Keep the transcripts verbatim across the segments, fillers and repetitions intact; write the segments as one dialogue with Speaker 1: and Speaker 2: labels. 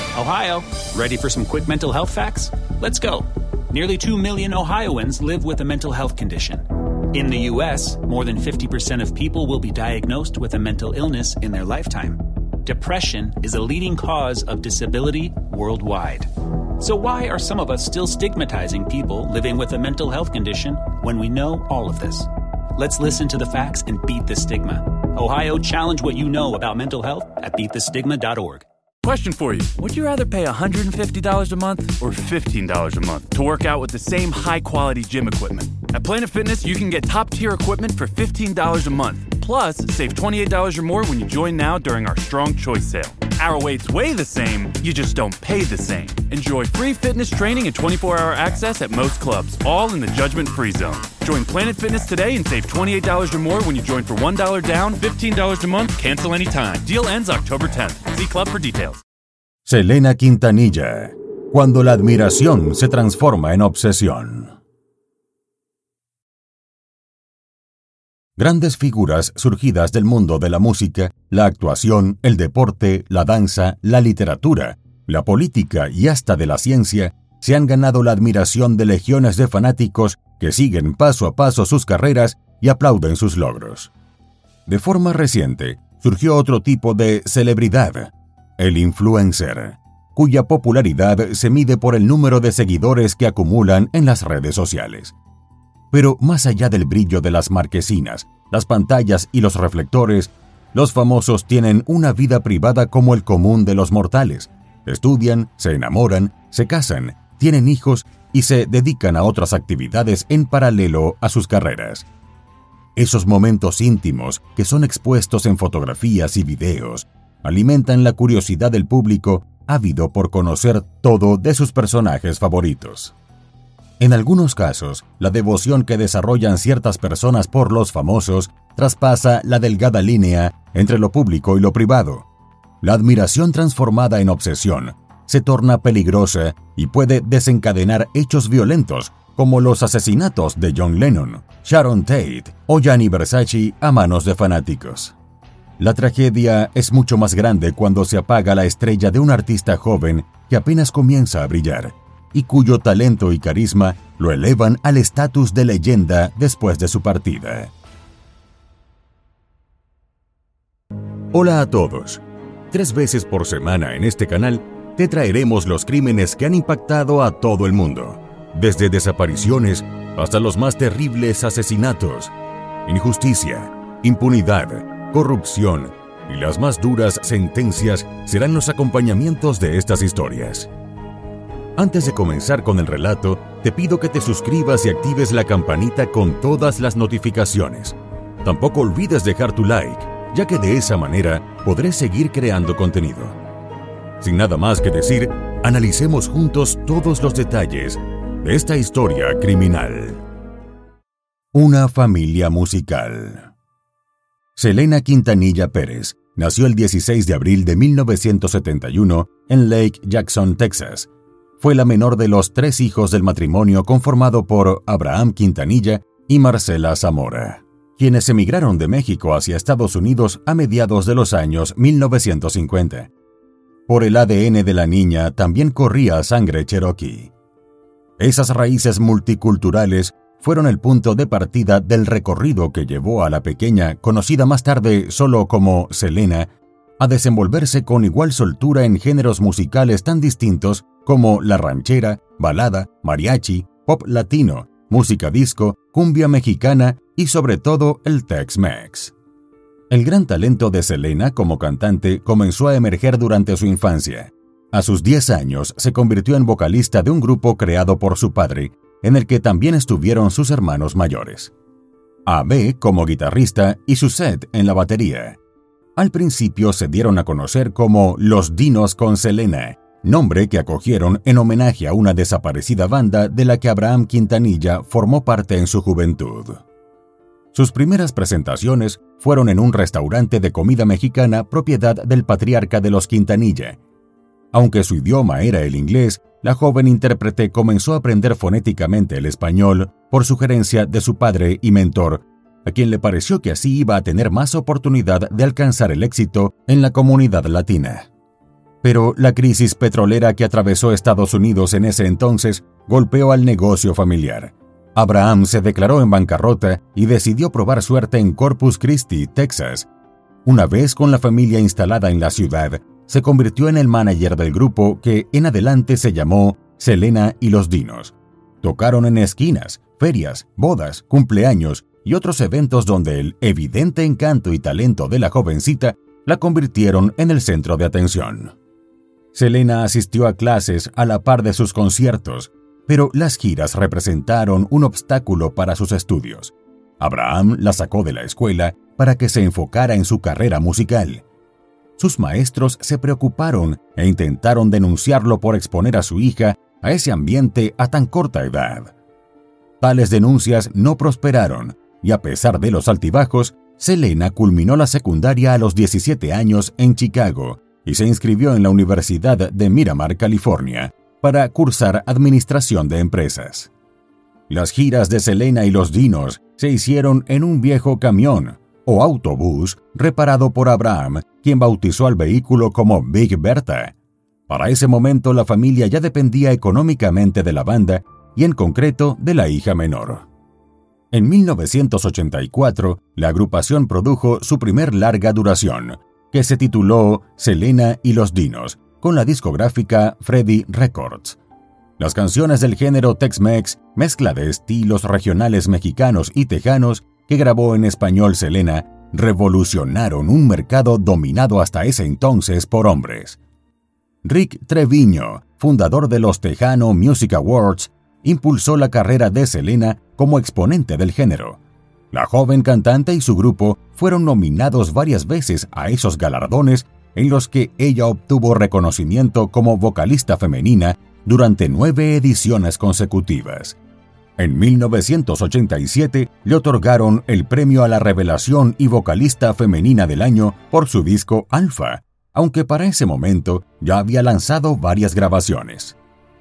Speaker 1: Ohio, ready for some quick mental health facts? Let's go. Nearly two million Ohioans live with a mental health condition. In the U S, more than fifty percent of people will be diagnosed with a mental illness in their lifetime. Depression is a leading cause of disability worldwide. So why are some of us still stigmatizing people living with a mental health condition when we know all of this? Let's listen to the facts and beat the stigma. Ohio, challenge what you know about mental health at beat the stigma dot org.
Speaker 2: Question for you. Would you rather pay one hundred fifty dollars a month or fifteen dollars a month to work out with the same high-quality gym equipment? At Planet Fitness, you can get top-tier equipment for fifteen dollars a month. Plus, save twenty-eight dollars or more when you join now during our Strong Choice sale. Our weights weigh the same, you just don't pay the same. Enjoy free fitness training and twenty-four hour access at most clubs, all in the judgment-free zone. Join Planet Fitness today and save twenty-eight dollars or more when you join for one dollar down, fifteen dollars a month, cancel anytime. Deal ends October tenth. See club for details.
Speaker 3: Selena Quintanilla, cuando la admiración se transforma en obsesión. Grandes figuras surgidas del mundo de la música, la actuación, el deporte, la danza, la literatura, la política y hasta de la ciencia se han ganado la admiración de legiones de fanáticos que siguen paso a paso sus carreras y aplauden sus logros. De forma reciente, surgió otro tipo de celebridad, el influencer, cuya popularidad se mide por el número de seguidores que acumulan en las redes sociales. Pero más allá del brillo de las marquesinas, las pantallas y los reflectores, los famosos tienen una vida privada como el común de los mortales. Estudian, se enamoran, se casan, tienen hijos y se dedican a otras actividades en paralelo a sus carreras. Esos momentos íntimos que son expuestos en fotografías y videos alimentan la curiosidad del público ávido por conocer todo de sus personajes favoritos. En algunos casos, la devoción que desarrollan ciertas personas por los famosos traspasa la delgada línea entre lo público y lo privado. La admiración transformada en obsesión se torna peligrosa y puede desencadenar hechos violentos como los asesinatos de John Lennon, Sharon Tate o Gianni Versace a manos de fanáticos. La tragedia es mucho más grande cuando se apaga la estrella de un artista joven que apenas comienza a brillar y cuyo talento y carisma lo elevan al estatus de leyenda después de su partida. Hola a todos. Tres veces por semana en este canal te traeremos los crímenes que han impactado a todo el mundo, desde desapariciones hasta los más terribles asesinatos, injusticia, impunidad, corrupción y las más duras sentencias serán los acompañamientos de estas historias. Antes de comenzar con el relato, te pido que te suscribas y actives la campanita con todas las notificaciones. Tampoco olvides dejar tu like, ya que de esa manera podré seguir creando contenido. Sin nada más que decir, analicemos juntos todos los detalles de esta historia criminal. Una familia musical. Selena Quintanilla Pérez nació el dieciséis de abril de mil novecientos setenta y uno en Lake Jackson, Texas. Fue la menor de los tres hijos del matrimonio conformado por Abraham Quintanilla y Marcela Zamora, quienes emigraron de México hacia Estados Unidos a mediados de los años mil novecientos cincuenta. Por el A D N de la niña también corría sangre cherokee. Esas raíces multiculturales fueron el punto de partida del recorrido que llevó a la pequeña, conocida más tarde solo como Selena, a desenvolverse con igual soltura en géneros musicales tan distintos como la ranchera, balada, mariachi, pop latino, música disco, cumbia mexicana y sobre todo el Tex-Mex. El gran talento de Selena como cantante comenzó a emerger durante su infancia. A sus diez años se convirtió en vocalista de un grupo creado por su padre, en el que también estuvieron sus hermanos mayores. A B como guitarrista y Suzette en la batería. Al principio se dieron a conocer como Los Dinos con Selena, nombre que acogieron en homenaje a una desaparecida banda de la que Abraham Quintanilla formó parte en su juventud. Sus primeras presentaciones fueron en un restaurante de comida mexicana propiedad del patriarca de los Quintanilla. Aunque su idioma era el inglés, la joven intérprete comenzó a aprender fonéticamente el español por sugerencia de su padre y mentor, a quien le pareció que así iba a tener más oportunidad de alcanzar el éxito en la comunidad latina. Pero la crisis petrolera que atravesó Estados Unidos en ese entonces golpeó al negocio familiar. Abraham se declaró en bancarrota y decidió probar suerte en Corpus Christi, Texas. Una vez con la familia instalada en la ciudad, se convirtió en el manager del grupo que en adelante se llamó Selena y los Dinos. Tocaron en esquinas, ferias, bodas, cumpleaños y otros eventos donde el evidente encanto y talento de la jovencita la convirtieron en el centro de atención. Selena asistió a clases a la par de sus conciertos, pero las giras representaron un obstáculo para sus estudios. Abraham la sacó de la escuela para que se enfocara en su carrera musical. Sus maestros se preocuparon e intentaron denunciarlo por exponer a su hija a ese ambiente a tan corta edad. Tales denuncias no prosperaron y a pesar de los altibajos, Selena culminó la secundaria a los diecisiete años en Chicago y se inscribió en la Universidad de Miramar, California, para cursar Administración de Empresas. Las giras de Selena y los Dinos se hicieron en un viejo camión o autobús reparado por Abraham, quien bautizó al vehículo como Big Bertha. Para ese momento la familia ya dependía económicamente de la banda y en concreto de la hija menor. En mil novecientos ochenta y cuatro, la agrupación produjo su primer larga duración, que se tituló Selena y los Dinos, con la discográfica Freddie Records. Las canciones del género Tex-Mex, mezcla de estilos regionales mexicanos y tejanos que grabó en español Selena, revolucionaron un mercado dominado hasta ese entonces por hombres. Rick Treviño, fundador de los Tejano Music Awards, impulsó la carrera de Selena como exponente del género. La joven cantante y su grupo fueron nominados varias veces a esos galardones en los que ella obtuvo reconocimiento como vocalista femenina durante nueve ediciones consecutivas. En mil novecientos ochenta y siete le otorgaron el premio a la revelación y vocalista femenina del año por su disco Alpha, aunque para ese momento ya había lanzado varias grabaciones.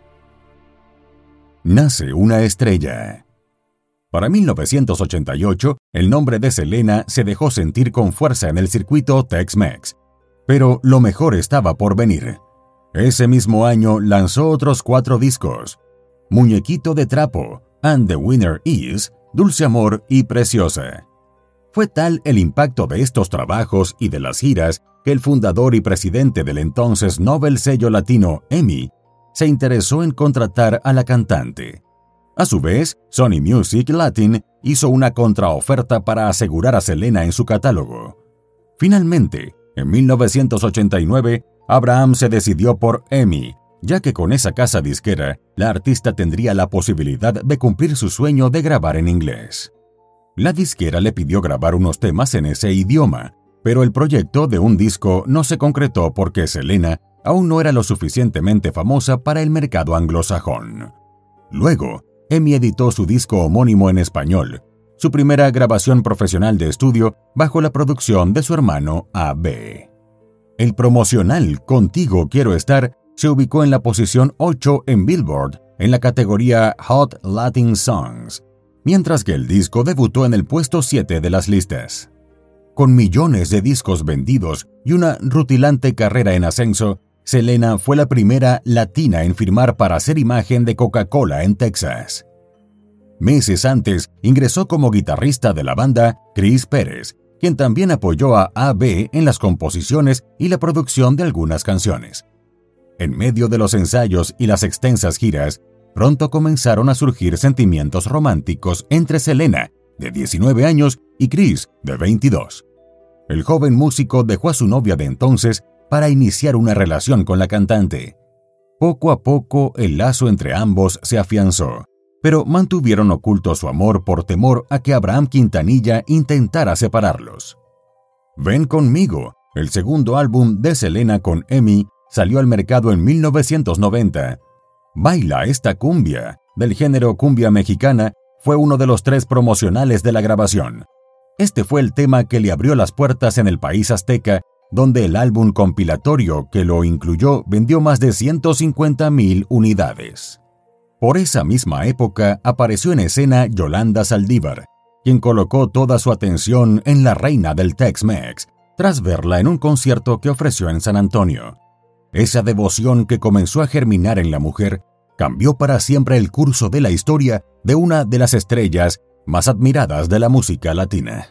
Speaker 3: Nace una estrella. Para mil novecientos ochenta y ocho, el nombre de Selena se dejó sentir con fuerza en el circuito Tex-Mex. Pero lo mejor estaba por venir. Ese mismo año lanzó otros cuatro discos: Muñequito de Trapo, And the Winner Is, Dulce Amor y Preciosa. Fue tal el impacto de estos trabajos y de las giras que el fundador y presidente del entonces Nobel sello latino E M I se interesó en contratar a la cantante. A su vez, Sony Music Latin hizo una contraoferta para asegurar a Selena en su catálogo. Finalmente, en mil novecientos ochenta y nueve, Abraham se decidió por E M I, ya que con esa casa disquera, la artista tendría la posibilidad de cumplir su sueño de grabar en inglés. La disquera le pidió grabar unos temas en ese idioma, pero el proyecto de un disco no se concretó porque Selena aún no era lo suficientemente famosa para el mercado anglosajón. Luego, E M I editó su disco homónimo en español, su primera grabación profesional de estudio bajo la producción de su hermano A B. El promocional Contigo Quiero Estar se ubicó en la posición ocho en Billboard en la categoría Hot Latin Songs, mientras que el disco debutó en el puesto siete de las listas. Con millones de discos vendidos y una rutilante carrera en ascenso, Selena fue la primera latina en firmar para hacer imagen de Coca-Cola en Texas. Meses antes, ingresó como guitarrista de la banda Chris Pérez, quien también apoyó a A B en las composiciones y la producción de algunas canciones. En medio de los ensayos y las extensas giras, pronto comenzaron a surgir sentimientos románticos entre Selena, de diecinueve años, y Chris, de veintidós. El joven músico dejó a su novia de entonces para iniciar una relación con la cantante. Poco a poco el lazo entre ambos se afianzó, pero mantuvieron oculto su amor por temor a que Abraham Quintanilla intentara separarlos. Ven Conmigo, el segundo álbum de Selena con E M I, salió al mercado en mil novecientos noventa. Baila esta cumbia, del género cumbia mexicana, fue uno de los tres promocionales de la grabación. Este fue el tema que le abrió las puertas en el país azteca, donde el álbum compilatorio que lo incluyó vendió más de ciento cincuenta mil unidades. Por esa misma época apareció en escena Yolanda Saldívar, quien colocó toda su atención en la reina del Tex-Mex, tras verla en un concierto que ofreció en San Antonio. esa devoción que comenzó a germinar en la mujer cambió para siempre el curso de la historia de una de las estrellas más admiradas de la música latina.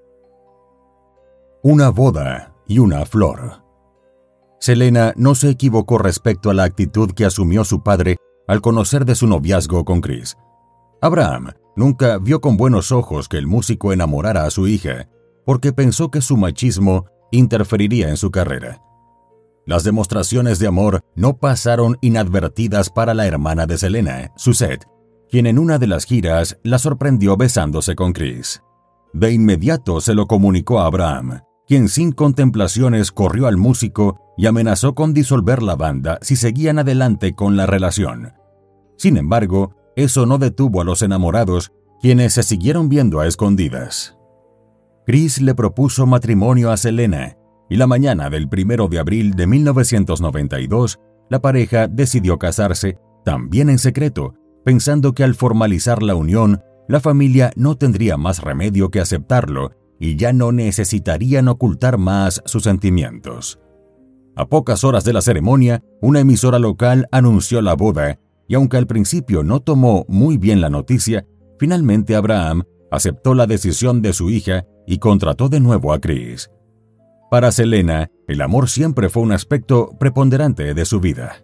Speaker 3: Una boda y una flor. Selena no se equivocó respecto a la actitud que asumió su padre al conocer de su noviazgo con Chris. Abraham nunca vio con buenos ojos que el músico enamorara a su hija, porque pensó que su machismo interferiría en su carrera. Las demostraciones de amor no pasaron inadvertidas para la hermana de Selena, Suzette, quien en una de las giras la sorprendió besándose con Chris. De inmediato se lo comunicó a Abraham, quien sin contemplaciones corrió al músico y amenazó con disolver la banda si seguían adelante con la relación. Sin embargo, eso no detuvo a los enamorados, quienes se siguieron viendo a escondidas. Chris le propuso matrimonio a Selena, y la mañana del primero de abril de mil novecientos noventa y dos, la pareja decidió casarse, también en secreto, pensando que al formalizar la unión, la familia no tendría más remedio que aceptarlo y ya no necesitarían ocultar más sus sentimientos. A pocas horas de la ceremonia, una emisora local anunció la boda, y aunque al principio no tomó muy bien la noticia, finalmente Abraham aceptó la decisión de su hija y contrató de nuevo a Chris. Para Selena, el amor siempre fue un aspecto preponderante de su vida.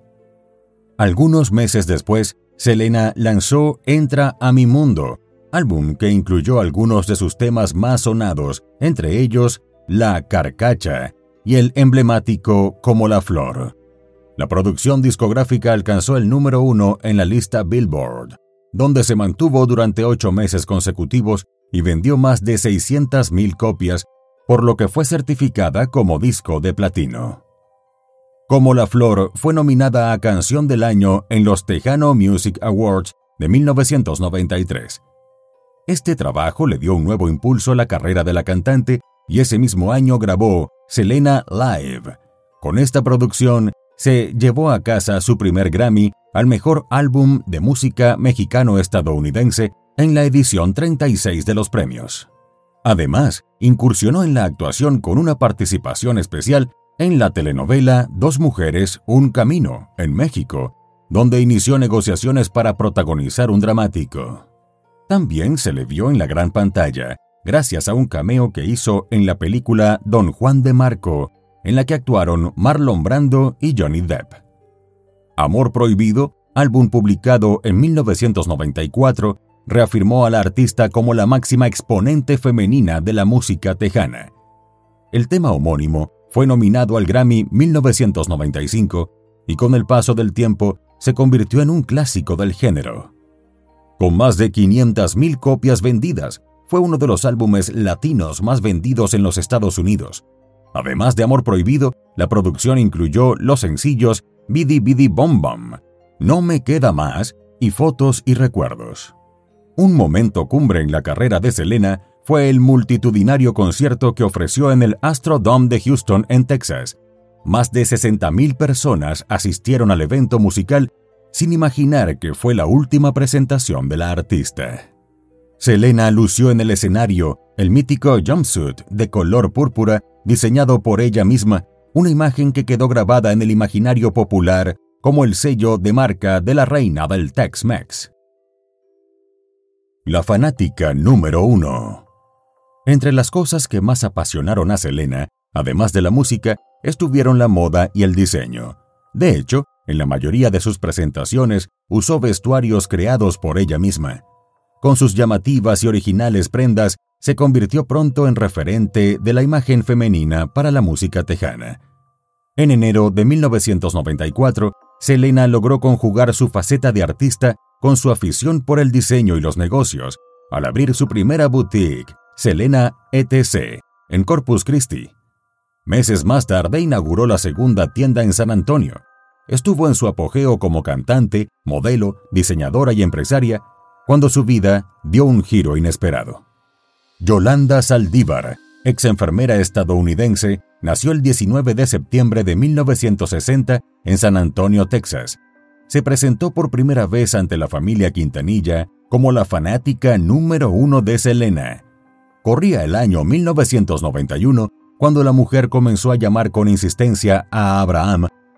Speaker 3: Algunos meses después, Selena lanzó Entra a mi mundo, álbum que incluyó algunos de sus temas más sonados, entre ellos La Carcacha y el emblemático Como la Flor. La producción discográfica alcanzó el número uno en la lista Billboard, donde se mantuvo durante ocho meses consecutivos y vendió más de seiscientas mil copias, por lo que fue certificada como disco de platino. Como la Flor fue nominada a Canción del Año en los Tejano Music Awards de mil novecientos noventa y tres. Este trabajo le dio un nuevo impulso a la carrera de la cantante y ese mismo año grabó Selena Live. Con esta producción se llevó a casa su primer Grammy al mejor álbum de música mexicano-estadounidense en la edición treinta y seis de los premios. Además, incursionó en la actuación con una participación especial en la telenovela Dos Mujeres, Un Camino, en México, donde inició negociaciones para protagonizar un dramático. También se le vio en la gran pantalla, gracias a un cameo que hizo en la película Don Juan de Marco, en la que actuaron Marlon Brando y Johnny Depp. Amor Prohibido, álbum publicado en mil novecientos noventa y cuatro, reafirmó a la artista como la máxima exponente femenina de la música tejana. El tema homónimo fue nominado al Grammy mil novecientos noventa y cinco y con el paso del tiempo se convirtió en un clásico del género. Con más de quinientas mil copias vendidas, fue uno de los álbumes latinos más vendidos en los Estados Unidos. Además de Amor Prohibido, la producción incluyó los sencillos Bidi Bidi Bom Bom, No me queda más y Fotos y Recuerdos. Un momento cumbre en la carrera de Selena fue el multitudinario concierto que ofreció en el Astrodome de Houston, en Texas. Más de sesenta mil personas asistieron al evento musical sin imaginar que fue la última presentación de la artista. Selena lució en el escenario el mítico jumpsuit de color púrpura diseñado por ella misma, una imagen que quedó grabada en el imaginario popular como el sello de marca de la reina del Tex-Mex. La fanática número uno. Entre las cosas que más apasionaron a Selena, además de la música, estuvieron la moda y el diseño. De hecho, en la mayoría de sus presentaciones usó vestuarios creados por ella misma. Con sus llamativas y originales prendas, se convirtió pronto en referente de la imagen femenina para la música tejana. En enero de mil novecientos noventa y cuatro, Selena logró conjugar su faceta de artista con su afición por el diseño y los negocios, al abrir su primera boutique, Selena etcétera, en Corpus Christi. Meses más tarde inauguró la segunda tienda en San Antonio. Estuvo en su apogeo como cantante, modelo, diseñadora y empresaria, cuando su vida dio un giro inesperado. Yolanda Saldívar, ex enfermera estadounidense, nació el diecinueve de septiembre de mil novecientos sesenta en San Antonio, Texas. Se presentó por primera vez ante la familia Quintanilla como la fanática número uno de Selena. Corría el año mil novecientos noventa y uno cuando la mujer comenzó a llamar con insistencia a Abraham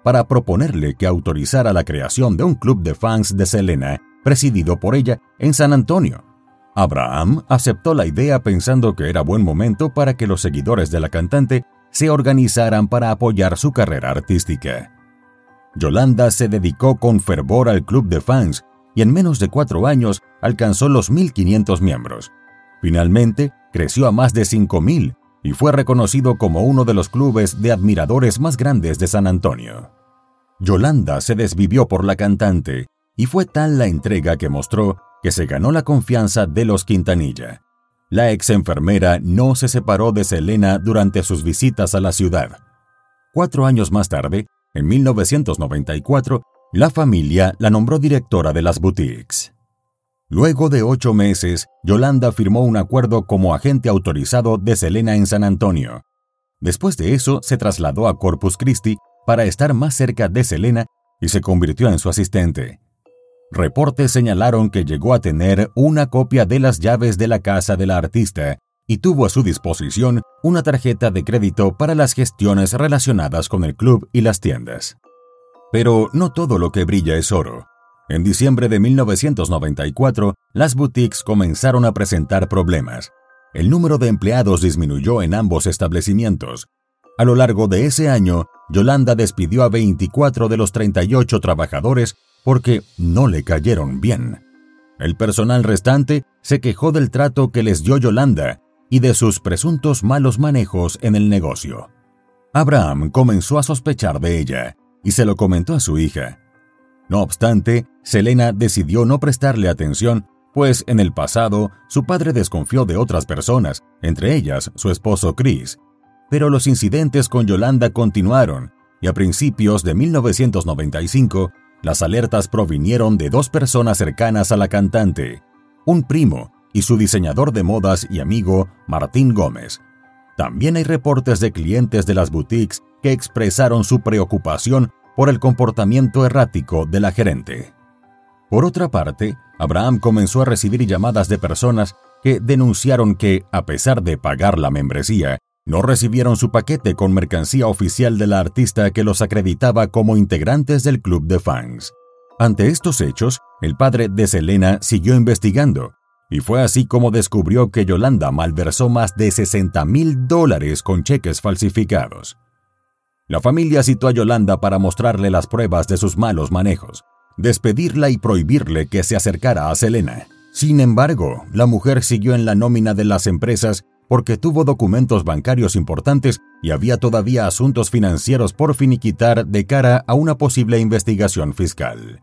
Speaker 3: para proponerle que autorizara la creación de un club de fans de Selena, presidido por ella, en San Antonio. Abraham aceptó la idea pensando que era buen momento para que los seguidores de la cantante se organizaran para apoyar su carrera artística. Yolanda se dedicó con fervor al club de fans y en menos de cuatro años alcanzó los mil quinientos miembros. Finalmente, creció a más de cinco mil y fue reconocido como uno de los clubes de admiradores más grandes de San Antonio. Yolanda se desvivió por la cantante y fue tal la entrega que mostró que se ganó la confianza de los Quintanilla. La ex enfermera no se separó de Selena durante sus visitas a la ciudad. Cuatro años más tarde, en mil novecientos noventa y cuatro, la familia la nombró directora de las boutiques. Luego de ocho meses, Yolanda firmó un acuerdo como agente autorizado de Selena en San Antonio. Después de eso, se trasladó a Corpus Christi para estar más cerca de Selena y se convirtió en su asistente. Reportes señalaron que llegó a tener una copia de las llaves de la casa de la artista y tuvo a su disposición una tarjeta de crédito para las gestiones relacionadas con el club y las tiendas. Pero no todo lo que brilla es oro. En diciembre de mil novecientos noventa y cuatro, las boutiques comenzaron a presentar problemas. El número de empleados disminuyó en ambos establecimientos. A lo largo de ese año, Yolanda despidió a veinticuatro de los treinta y ocho trabajadores porque no le cayeron bien. El personal restante se quejó del trato que les dio Yolanda y de sus presuntos malos manejos en el negocio. Abraham comenzó a sospechar de ella y se lo comentó a su hija. No obstante, Selena decidió no prestarle atención, pues en el pasado su padre desconfió de otras personas, entre ellas su esposo Chris. Pero los incidentes con Yolanda continuaron y a principios de mil novecientos noventa y cinco, las alertas provinieron de dos personas cercanas a la cantante, un primo y su diseñador de modas y amigo, Martín Gómez. También hay reportes de clientes de las boutiques que expresaron su preocupación por el comportamiento errático de la gerente. Por otra parte, Abraham comenzó a recibir llamadas de personas que denunciaron que, a pesar de pagar la membresía, no recibieron su paquete con mercancía oficial de la artista que los acreditaba como integrantes del club de fans. Ante estos hechos, el padre de Selena siguió investigando, y fue así como descubrió que Yolanda malversó más de sesenta mil dólares con cheques falsificados. La familia citó a Yolanda para mostrarle las pruebas de sus malos manejos, despedirla y prohibirle que se acercara a Selena. Sin embargo, la mujer siguió en la nómina de las empresas porque tuvo documentos bancarios importantes y había todavía asuntos financieros por finiquitar de cara a una posible investigación fiscal.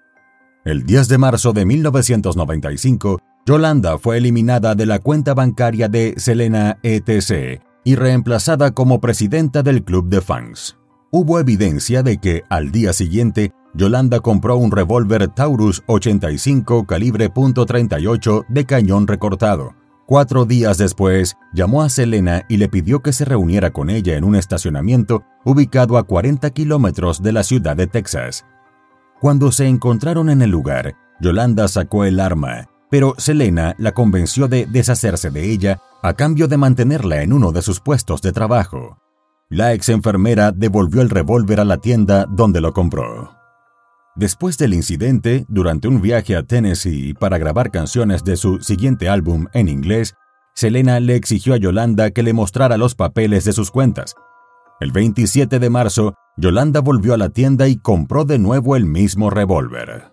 Speaker 3: El diez de marzo de mil novecientos noventa y cinco, Yolanda fue eliminada de la cuenta bancaria de Selena etcétera y reemplazada como presidenta del club de fans. Hubo evidencia de que, al día siguiente, Yolanda compró un revólver Taurus ochenta y cinco calibre punto treinta y ocho de cañón recortado. Cuatro días después, llamó a Selena y le pidió que se reuniera con ella en un estacionamiento ubicado a cuarenta kilómetros de la ciudad de Texas. Cuando se encontraron en el lugar, Yolanda sacó el arma, pero Selena la convenció de deshacerse de ella a cambio de mantenerla en uno de sus puestos de trabajo. La ex enfermera devolvió el revólver a la tienda donde lo compró. Después del incidente, durante un viaje a Tennessee para grabar canciones de su siguiente álbum en inglés, Selena le exigió a Yolanda que le mostrara los papeles de sus cuentas. El veintisiete de marzo, Yolanda volvió a la tienda y compró de nuevo el mismo revólver.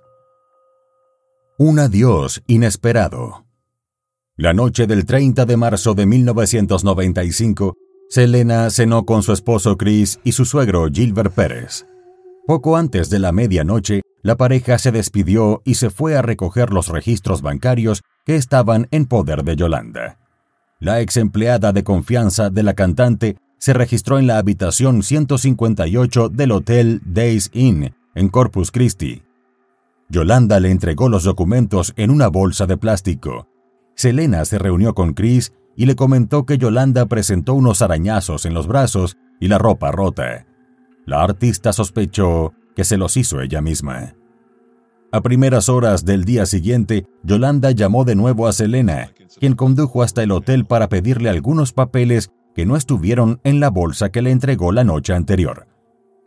Speaker 3: Un adiós inesperado. La noche del treinta de marzo de mil novecientos noventa y cinco, Selena cenó con su esposo Chris y su suegro Gilbert Pérez. Poco antes de la medianoche, la pareja se despidió y se fue a recoger los registros bancarios que estaban en poder de Yolanda. La ex empleada de confianza de la cantante se registró en la habitación ciento cincuenta y ocho del Hotel Days Inn en Corpus Christi. Yolanda le entregó los documentos en una bolsa de plástico. Selena se reunió con Chris y le comentó que Yolanda presentó unos arañazos en los brazos y la ropa rota. La artista sospechó que se los hizo ella misma. A primeras horas del día siguiente, Yolanda llamó de nuevo a Selena, quien condujo hasta el hotel para pedirle algunos papeles que no estuvieron en la bolsa que le entregó la noche anterior.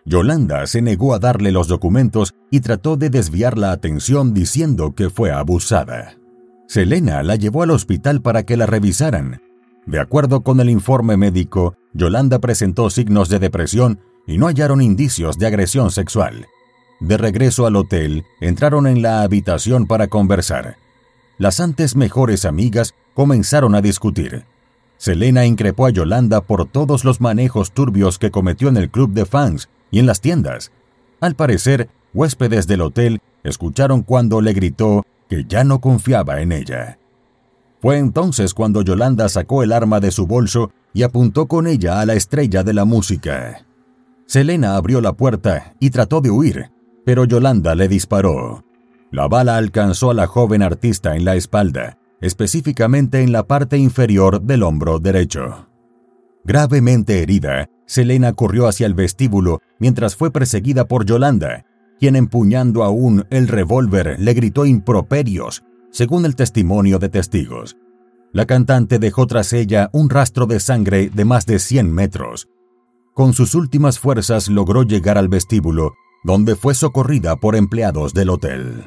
Speaker 3: Yolanda se negó a darle los documentos y trató de desviar la atención diciendo que fue abusada. Selena la llevó al hospital para que la revisaran. De acuerdo con el informe médico, Yolanda presentó signos de depresión y no hallaron indicios de agresión sexual. De regreso al hotel, entraron en la habitación para conversar. Las antes mejores amigas comenzaron a discutir. Selena increpó a Yolanda por todos los manejos turbios que cometió en el club de fans y en las tiendas. Al parecer, huéspedes del hotel escucharon cuando le gritó que ya no confiaba en ella. Fue entonces cuando Yolanda sacó el arma de su bolso y apuntó con ella a la estrella de la música. Selena abrió la puerta y trató de huir, pero Yolanda le disparó. La bala alcanzó a la joven artista en la espalda, específicamente en la parte inferior del hombro derecho. Gravemente herida, Selena corrió hacia el vestíbulo mientras fue perseguida por Yolanda, quien empuñando aún el revólver le gritó improperios, según el testimonio de testigos. La cantante dejó tras ella un rastro de sangre de más de cien metros. Con sus últimas fuerzas logró llegar al vestíbulo, donde fue socorrida por empleados del hotel.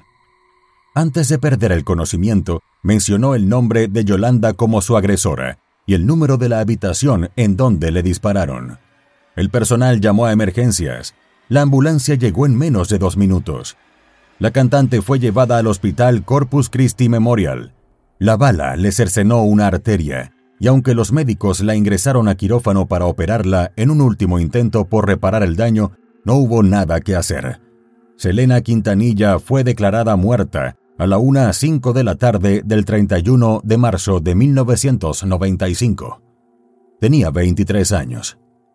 Speaker 3: Antes de perder el conocimiento, mencionó el nombre de Yolanda como su agresora y el número de la habitación en donde le dispararon. El personal llamó a emergencias. La ambulancia llegó en menos de dos minutos. La cantante fue llevada al hospital Corpus Christi Memorial. La bala le cercenó una arteria, y aunque los médicos la ingresaron a quirófano para operarla en un último intento por reparar el daño, no hubo nada que hacer. Selena Quintanilla fue declarada muerta a la una a cinco de la tarde del treinta y uno de marzo de mil novecientos noventa y cinco. Tenía veintitrés años.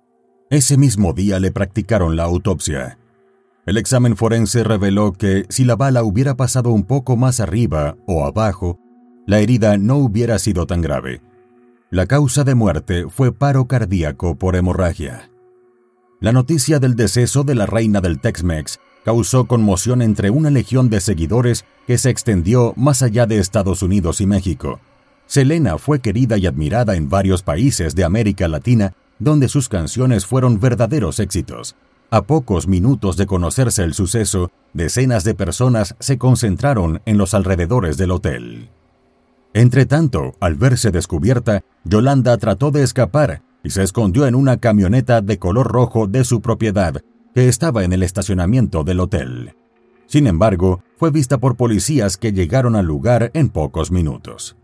Speaker 3: Ese mismo día le practicaron la autopsia. El examen forense reveló que si la bala hubiera pasado un poco más arriba o abajo, la herida no hubiera sido tan grave. La causa de muerte fue paro cardíaco por hemorragia. La noticia del deceso de la reina del Tex-Mex causó conmoción entre una legión de seguidores que se extendió más allá de Estados Unidos y México. Selena fue querida y admirada en varios países de América Latina, donde sus canciones fueron verdaderos éxitos. A pocos minutos de conocerse el suceso, decenas de personas se concentraron en los alrededores del hotel. Entretanto, al verse descubierta, Yolanda trató de escapar y se escondió en una camioneta de color rojo de su propiedad, que estaba en el estacionamiento del hotel. Sin embargo, fue vista por policías que llegaron al lugar en pocos minutos.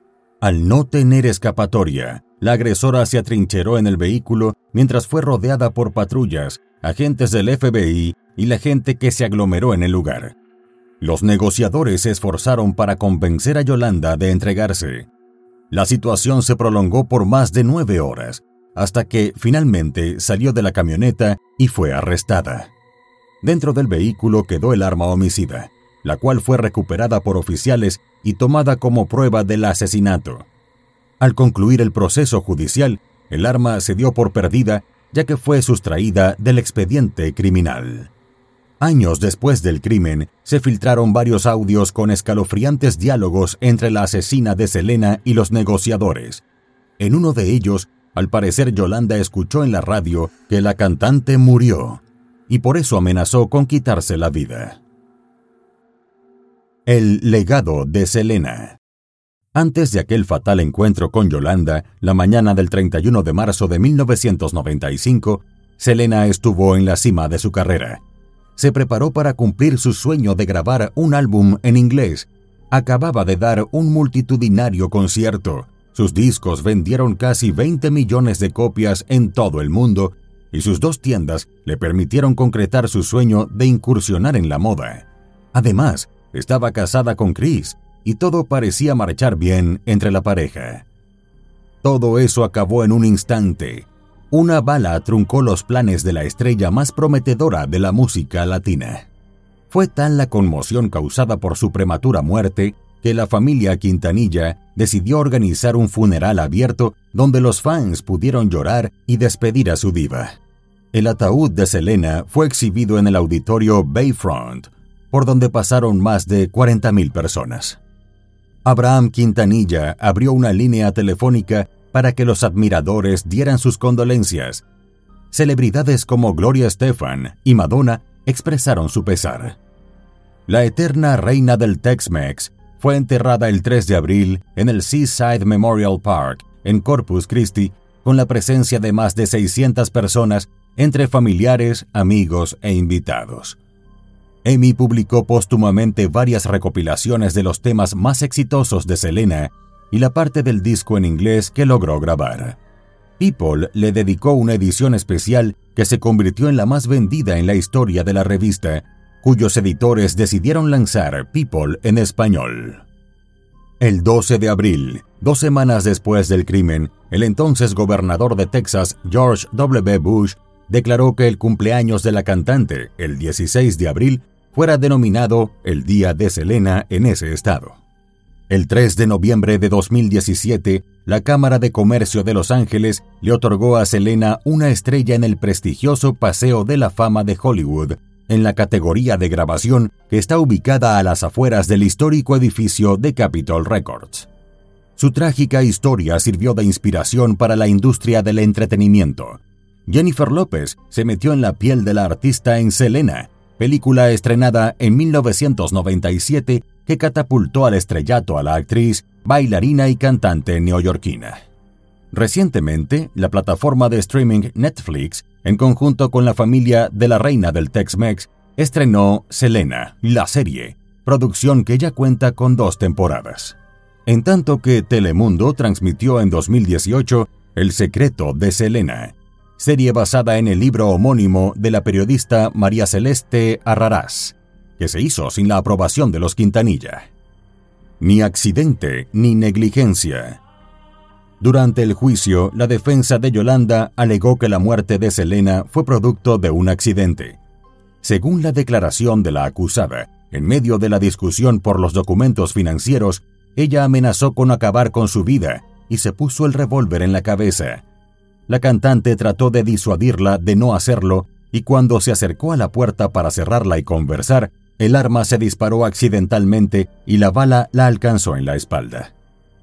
Speaker 3: Al no tener escapatoria, la agresora se atrincheró en el vehículo mientras fue rodeada por patrullas, agentes del F B I y la gente que se aglomeró en el lugar. Los negociadores se esforzaron para convencer a Yolanda de entregarse. La situación se prolongó por más de nueve horas, hasta que finalmente salió de la camioneta y fue arrestada. Dentro del vehículo quedó el arma homicida, la cual fue recuperada por oficiales y tomada como prueba del asesinato. Al concluir el proceso judicial, el arma se dio por perdida, ya que fue sustraída del expediente criminal. Años después del crimen, se filtraron varios audios con escalofriantes diálogos entre la asesina de Selena y los negociadores. En uno de ellos, al parecer Yolanda escuchó en la radio que la cantante murió, y por eso amenazó con quitarse la vida. El legado de Selena. Antes de aquel fatal encuentro con Yolanda, la mañana del treinta y uno de marzo de mil novecientos noventa y cinco, Selena estuvo en la cima de su carrera. Se preparó para cumplir su sueño de grabar un álbum en inglés. Acababa de dar un multitudinario concierto. Sus discos vendieron casi veinte millones de copias en todo el mundo y sus dos tiendas le permitieron concretar su sueño de incursionar en la moda. Además, estaba casada con Chris y todo parecía marchar bien entre la pareja. Todo eso acabó en un instante. Una bala truncó los planes de la estrella más prometedora de la música latina. Fue tal la conmoción causada por su prematura muerte que la familia Quintanilla decidió organizar un funeral abierto donde los fans pudieron llorar y despedir a su diva. El ataúd de Selena fue exhibido en el auditorio Bayfront, por donde pasaron más de cuarenta mil personas. Abraham Quintanilla abrió una línea telefónica para que los admiradores dieran sus condolencias. celebridades como Gloria Estefan y Madonna expresaron su pesar. La eterna reina del Tex-Mex fue enterrada el tres de abril en el Seaside Memorial Park, en Corpus Christi, con la presencia de más de seiscientas personas entre familiares, amigos e invitados. Amy publicó póstumamente varias recopilaciones de los temas más exitosos de Selena y la parte del disco en inglés que logró grabar. People le dedicó una edición especial que se convirtió en la más vendida en la historia de la revista, cuyos editores decidieron lanzar People en español. El doce de abril, dos semanas después del crimen, el entonces gobernador de Texas, George W. Bush, declaró que el cumpleaños de la cantante, el dieciséis de abril, fuera denominado el Día de Selena en ese estado. El tres de noviembre de dos mil diecisiete, la Cámara de Comercio de Los Ángeles le otorgó a Selena una estrella en el prestigioso Paseo de la Fama de Hollywood, en la categoría de grabación que está ubicada a las afueras del histórico edificio de Capitol Records. Su trágica historia sirvió de inspiración para la industria del entretenimiento. Jennifer López se metió en la piel de la artista en Selena, película estrenada en mil novecientos noventa y siete que catapultó al estrellato a la actriz, bailarina y cantante neoyorquina. Recientemente, la plataforma de streaming Netflix, en conjunto con la familia de la reina del Tex-Mex, estrenó Selena, la serie, producción que ya cuenta con dos temporadas. En tanto que Telemundo transmitió en dos mil dieciocho El secreto de Selena, serie basada en el libro homónimo de la periodista María Celeste Arrarás, que se hizo sin la aprobación de los Quintanilla. Ni accidente ni negligencia. Durante el juicio, la defensa de Yolanda alegó que la muerte de Selena fue producto de un accidente. Según la declaración de la acusada, en medio de la discusión por los documentos financieros, ella amenazó con acabar con su vida y se puso el revólver en la cabeza. La cantante trató de disuadirla de no hacerlo y cuando se acercó a la puerta para cerrarla y conversar, el arma se disparó accidentalmente y la bala la alcanzó en la espalda.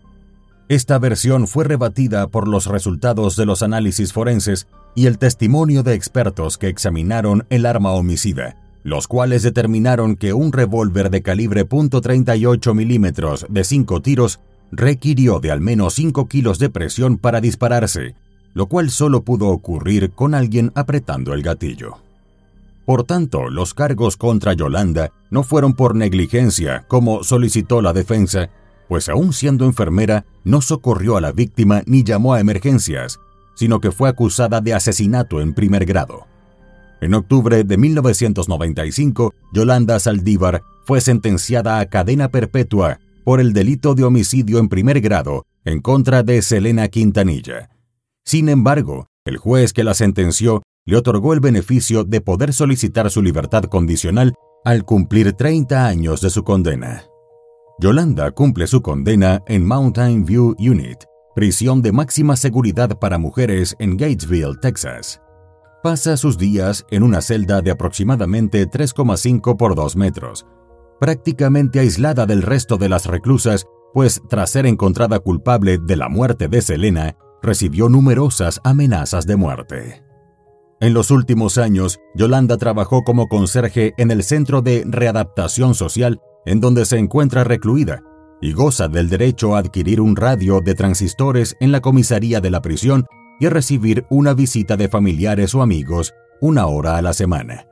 Speaker 3: Esta versión fue rebatida por los resultados de los análisis forenses y el testimonio de expertos que examinaron el arma homicida, los cuales determinaron que un revólver de calibre punto treinta y ocho milímetros de cinco tiros requirió de al menos cinco kilos de presión para dispararse, lo cual solo pudo ocurrir con alguien apretando el gatillo. Por tanto, los cargos contra Yolanda no fueron por negligencia, como solicitó la defensa, pues aún siendo enfermera, no socorrió a la víctima ni llamó a emergencias, sino que fue acusada de asesinato en primer grado. En octubre de mil novecientos noventa y cinco, Yolanda Saldívar fue sentenciada a cadena perpetua por el delito de homicidio en primer grado en contra de Selena Quintanilla. Sin embargo, el juez que la sentenció le otorgó el beneficio de poder solicitar su libertad condicional al cumplir treinta años de su condena. Yolanda cumple su condena en Mountain View Unit, prisión de máxima seguridad para mujeres en Gatesville, Texas. Pasa sus días en una celda de aproximadamente tres coma cinco por dos metros, prácticamente aislada del resto de las reclusas, pues tras ser encontrada culpable de la muerte de Selena, recibió numerosas amenazas de muerte. En los últimos años, Yolanda trabajó como conserje en el Centro de Readaptación Social, en donde se encuentra recluida, y goza del derecho a adquirir un radio de transistores en la comisaría de la prisión y a recibir una visita de familiares o amigos una hora a la semana.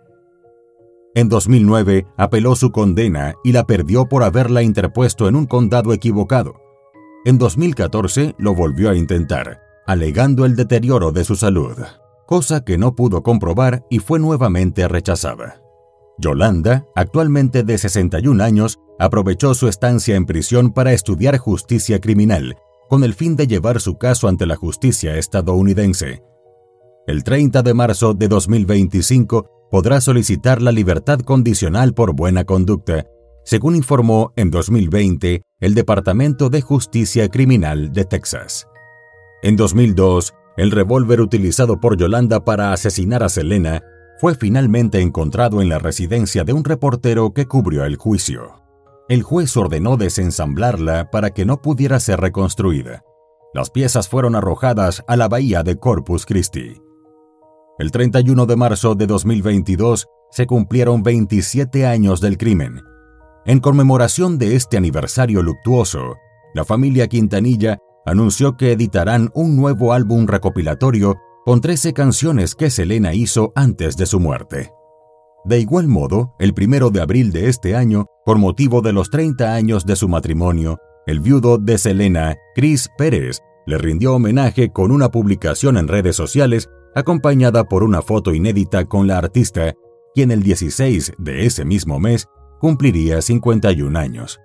Speaker 3: En dos mil nueve apeló su condena y la perdió por haberla interpuesto en un condado equivocado. En dos mil catorce lo volvió a intentar, alegando el deterioro de su salud, cosa que no pudo comprobar y fue nuevamente rechazada. Yolanda, actualmente de sesenta y un años, aprovechó su estancia en prisión para estudiar justicia criminal, con el fin de llevar su caso ante la justicia estadounidense. El treinta de marzo de dos mil veinticinco podrá solicitar la libertad condicional por buena conducta, según informó en dos mil veinte el Departamento de Justicia Criminal de Texas. En dos mil dos, el revólver utilizado por Yolanda para asesinar a Selena fue finalmente encontrado en la residencia de un reportero que cubrió el juicio. El juez ordenó desensamblarla para que no pudiera ser reconstruida. Las piezas fueron arrojadas a la bahía de Corpus Christi. El treinta y uno de marzo de dos mil veintidós se cumplieron veintisiete años del crimen. En conmemoración de este aniversario luctuoso, la familia Quintanilla anunció que editarán un nuevo álbum recopilatorio con trece canciones que Selena hizo antes de su muerte. De igual modo, el primero de abril de este año, por motivo de los treinta años de su matrimonio, el viudo de Selena, Chris Pérez, le rindió homenaje con una publicación en redes sociales acompañada por una foto inédita con la artista, quien el dieciséis de ese mismo mes cumpliría cincuenta y un años.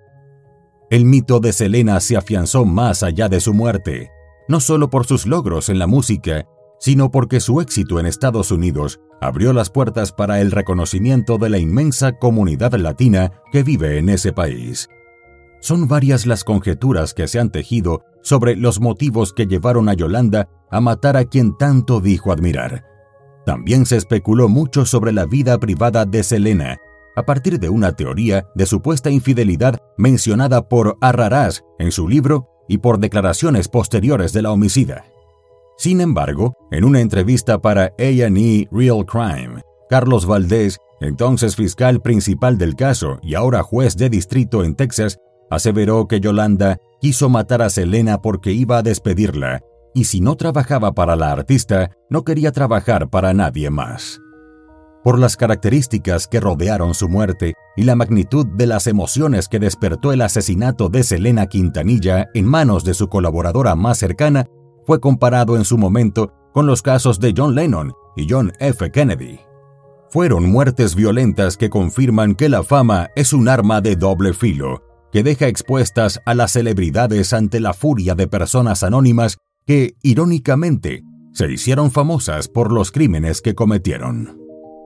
Speaker 3: El mito de Selena se afianzó más allá de su muerte, no solo por sus logros en la música, sino porque su éxito en Estados Unidos abrió las puertas para el reconocimiento de la inmensa comunidad latina que vive en ese país. Son varias las conjeturas que se han tejido sobre los motivos que llevaron a Yolanda a matar a quien tanto dijo admirar. También se especuló mucho sobre la vida privada de Selena, a partir de una teoría de supuesta infidelidad mencionada por Arrarás en su libro y por declaraciones posteriores de la homicida. Sin embargo, en una entrevista para A and E Real Crime, Carlos Valdés, entonces fiscal principal del caso y ahora juez de distrito en Texas, aseveró que Yolanda quiso matar a Selena porque iba a despedirla, y si no trabajaba para la artista, no quería trabajar para nadie más. Por las características que rodearon su muerte y la magnitud de las emociones que despertó el asesinato de Selena Quintanilla en manos de su colaboradora más cercana, fue comparado en su momento con los casos de John Lennon y John F. Kennedy. Fueron muertes violentas que confirman que la fama es un arma de doble filo, que deja expuestas a las celebridades ante la furia de personas anónimas que, irónicamente, se hicieron famosas por los crímenes que cometieron.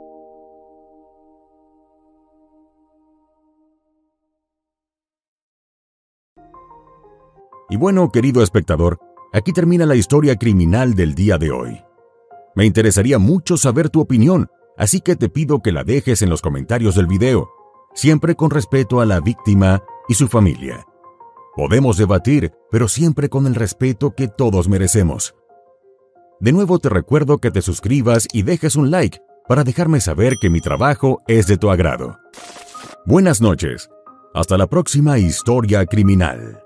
Speaker 3: Y bueno, querido espectador, aquí termina la historia criminal del día de hoy. Me interesaría mucho saber tu opinión, así que te pido que la dejes en los comentarios del video, siempre con respeto a la víctima y su familia. Podemos debatir, pero siempre con el respeto que todos merecemos. De nuevo te recuerdo que te suscribas y dejes un like para dejarme saber que mi trabajo es de tu agrado. Buenas noches. Hasta la próxima historia criminal.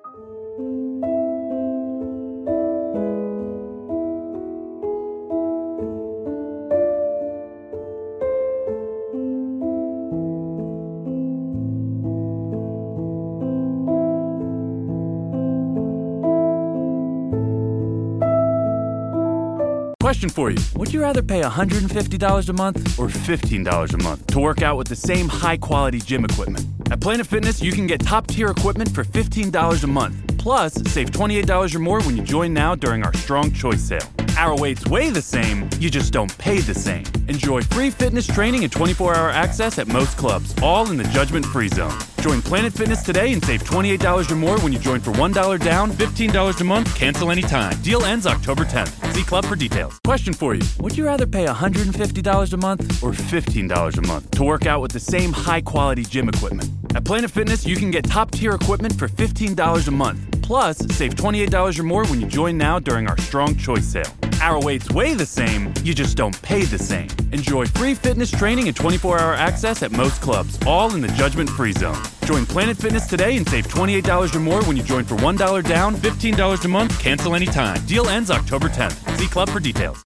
Speaker 2: Question for you. Would you rather pay one hundred fifty dollars a month or fifteen dollars a month to work out with the same high-quality gym equipment? At Planet Fitness, you can get top-tier equipment for fifteen dollars a month. Plus, save twenty-eight dollars or more when you join now during our Strong Choice sale. Our weights weigh the same, you just don't pay the same. Enjoy free fitness training and twenty-four hour access at most clubs, all in the judgment-free zone. Join Planet Fitness today and save twenty-eight dollars or more when you join for one dollar down, fifteen dollars a month, cancel anytime. Deal ends October tenth. See club for details. Question for you. Would you rather pay one hundred fifty dollars a month or fifteen dollars a month to work out with the same high-quality gym equipment? At Planet Fitness, you can get top-tier equipment for fifteen dollars a month. Plus, save twenty-eight dollars or more when you join now during our Strong Choice sale. Our weights weigh the same, you just don't pay the same. Enjoy free fitness training and twenty-four hour access at most clubs, all in the judgment-free zone. Join Planet Fitness today and save twenty-eight dollars or more when you join for one dollar down, fifteen dollars a month, cancel anytime. Deal ends October tenth. See club for details.